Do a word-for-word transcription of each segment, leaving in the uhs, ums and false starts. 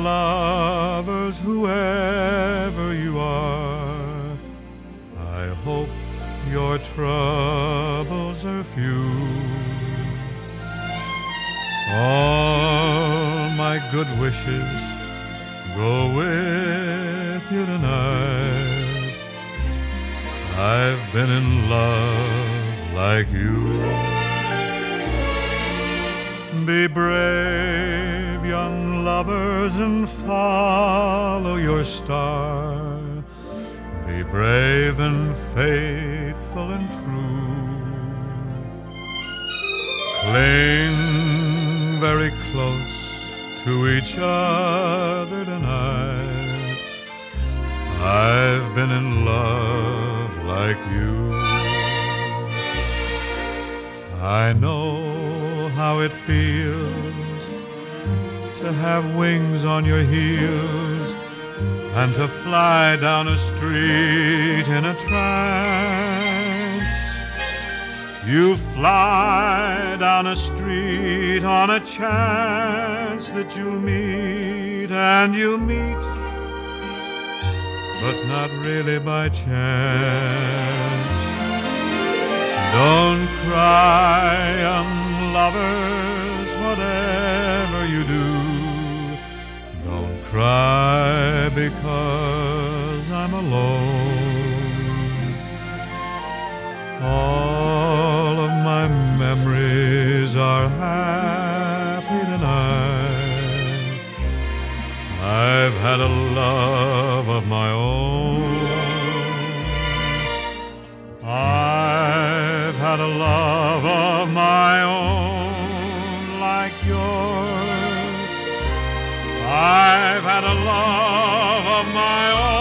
lovers, whoever you are, I hope your troubles are few. All my good wishes go with you tonight. I've been in love like you. Be brave, young lovers, and follow your star. Be brave and faithful and true. Cling very close to each other tonight. I've been in love like you. I know how it feels to have wings on your heels and to fly down a street in a trance. You fly down a street on a chance that you'll meet, and you meet, but not really by chance. Don't cry, young lovers, whatever you do. Don't cry because I'm alone. All of my memories are happy tonight. I've had a love of my own. I've had a love of my own like yours. I've had a love of my own.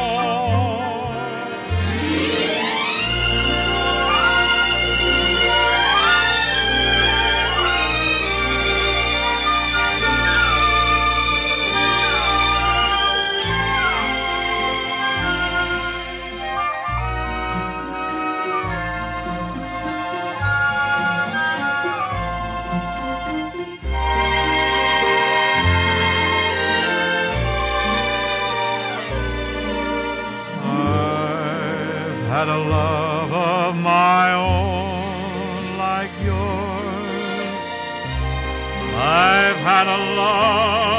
Had a love of my own like yours. I've had a love